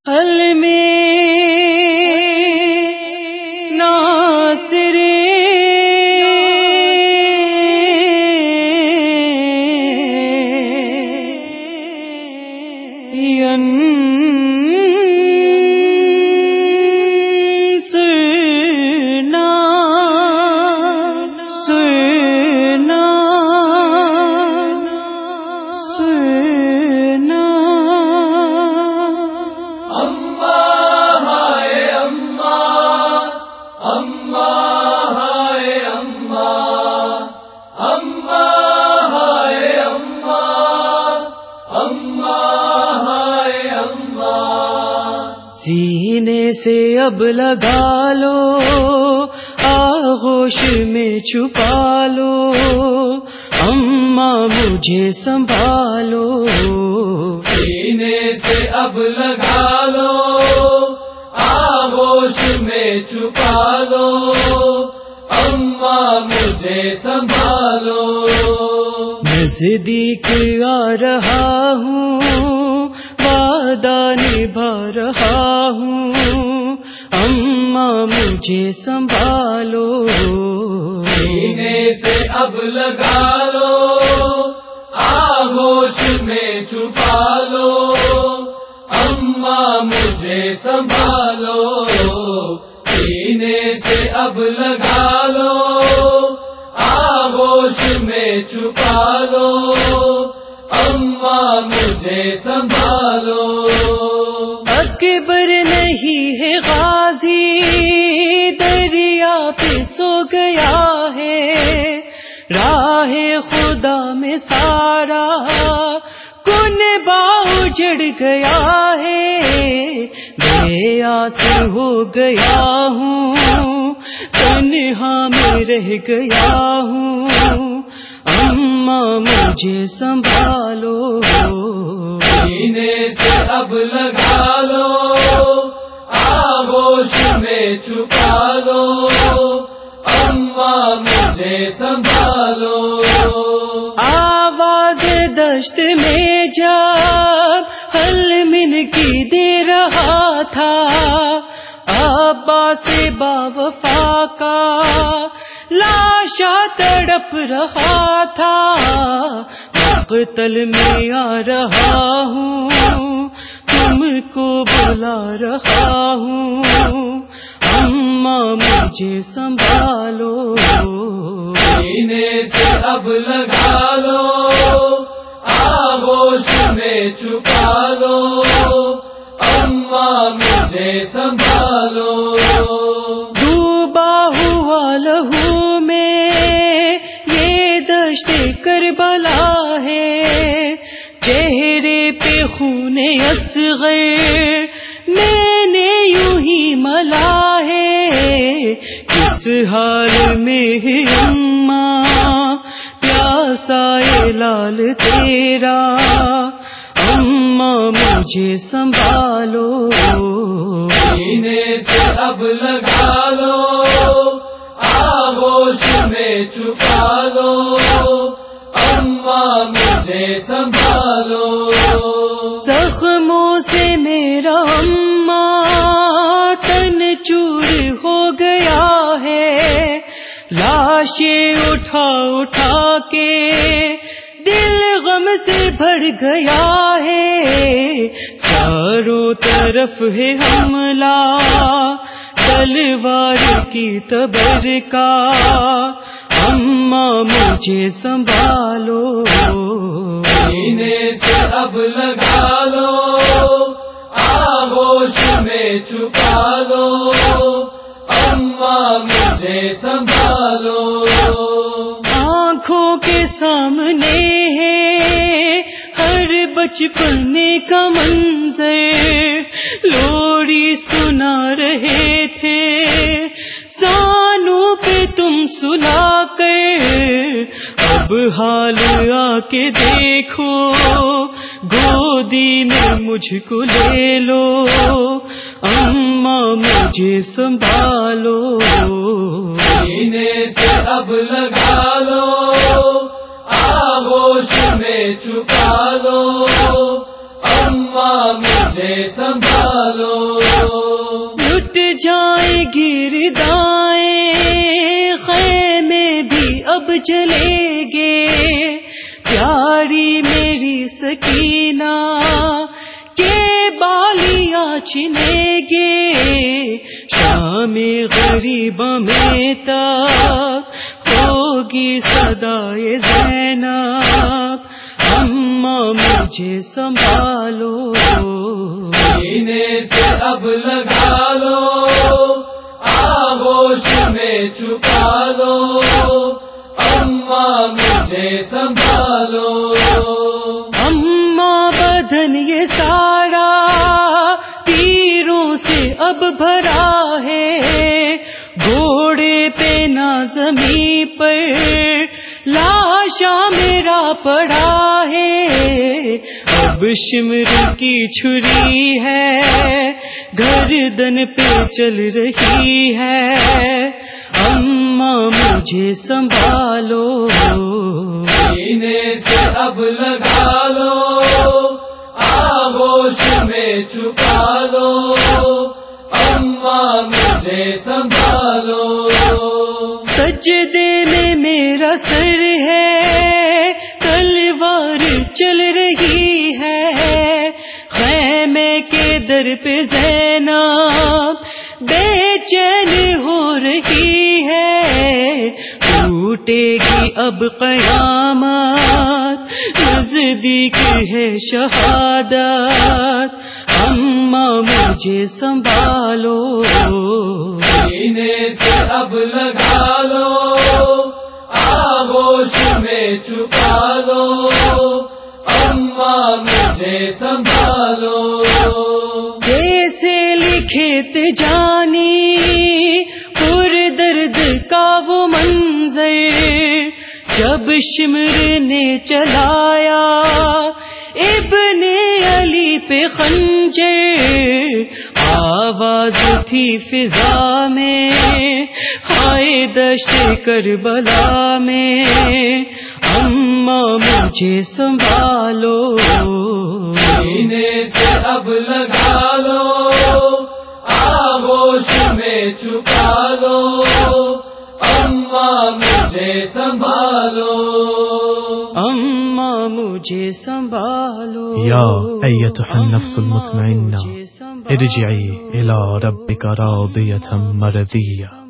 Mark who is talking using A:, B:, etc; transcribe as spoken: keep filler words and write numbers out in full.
A: حل میں ناصر ینصرنا سرنا سرنا
B: اماں ہائے اماں اماں ہائے اماں اماں ہائے اماں اماں ہائے اماں
A: سینے سے اب لگا لو آغوش میں چھپا لو اماں مجھے سنبھالو
B: سینے سے اب لگا لو آغوش میں چھپا لو اماں مجھے سنبھالو
A: نزدیک آ رہا ہوں وعدہ نبھا رہا ہوں اماں مجھے سنبھالو
B: سینے سے اب لگا لو آغوش میں چھپا لو اماں مجھے سنبھالو سینے سے اب لگا لو آغوش میں چھپا لو اماں مجھے سنبھالو
A: اکبر نہیں ہے غازی دریا پہ سو گیا ہے راہ خدا میں سارا کن باؤ جڑ گیا ہے بے آس ہو گیا ہوں تنہا میں رہ گیا ہوں اماں مجھے سنبھالو
B: سینے سے اب لگا لو آغوش میں چھپا لو اماں مجھے سنبھالو
A: آواز دشت میں جب حل من کی دے رہا تھا ابا سے باوفا کا لاشا تڑپ رہا تھا مقتل میں آ رہا ہوں تم کو بلا رہا ہوں اماں مجھے سنبھالو
B: سینے سے اب لگا لو آغوش میں چھپا لو اماں مجھے سنبھالو
A: ڈوبا ہوا لہو میں یہ دشت کربلا ہے چہرے پہ خون اصغر میں نے یوں ہی ملا ہے کس حال میں ہے اماں پیاسا اے لال تیرا اماں مجھے سنبھالو
B: سینے سے اب لگا لو آغوش میں چھپا لو اماں مجھے سنبھالو
A: زخموں سے میرا اماں تن چور ہو گیا ہے لاشیں اٹھا اٹھا کے دل غم سے بھر گیا ہے چاروں طرف ہے حملہ تلوار کی تبر کا اماں مجھے سنبھالو
B: سینے سے اب لگا لو آغوش میں چھپا لو اماں مجھے سنبھالو
A: آنکھوں کے سامنے ہے ہر بچپن کا منظر لوری سنا رہے تھے زانوں پہ تم سلا کر اب حال آ کے دیکھو گودی میں مجھ کو لے لو اماں مجھے سنبھالو
B: سینے سے اب لگا لو آغوش میں چھپا لو اماں اماں مجھے سنبھالو،
A: لٹ جائیں گردائیں خیمے بھی اب جلیں گے، پیاری میری سکینہ کے بالیاں چھنیں گے، شام غریباں میں تک ہوگی صدائے زینب، اماں مجھے سنبھالو،
B: سینے سے اب لگا لو، آغوش میں چھپا لو، اماں مجھے سنبھالو،
A: اماں بدن یہ سارا تیروں سے اب بھرا ہے، گھوڑے پہ نہ زمین پر لاشا میرا پڑا ہے، اب شمر کی چھری ہے گردن پہ چل رہی ہے، اماں مجھے سنبھالو،
B: سینے سے اب لگا لو، آغوش میں چھپا لو، اماں مجھے سنبھالو،
A: سجدے میں میرا سر ہے تلوار چل رہی ہے، خیمے کے در پہ زینب بے چین ہو رہی ہے، ٹوٹے گی اب قیامت نزدیک ہے شہادت، اماں مجھے سنبھالو،
B: سینے سے اب لگا لو، آغوش میں چھپا لو، اماں مجھے سنبھالو،
A: جیسے لکھے تجانی پر درد کا وہ منظر، جب شمر نے چلایا ابن علی پہ خنجر، آواز تھی فضا میں ہائے دشت کربلا میں، اماں مجھے سنبھالو،
B: سینے سے اب لگا لو، آغوش میں چھپا لو، اماں مجھے سنبھالو،
A: اماں مجھے سنبھالو،
C: یا ایتها النفس المطمئنہ ارجعی الی ربک راضیۃ مرضیہ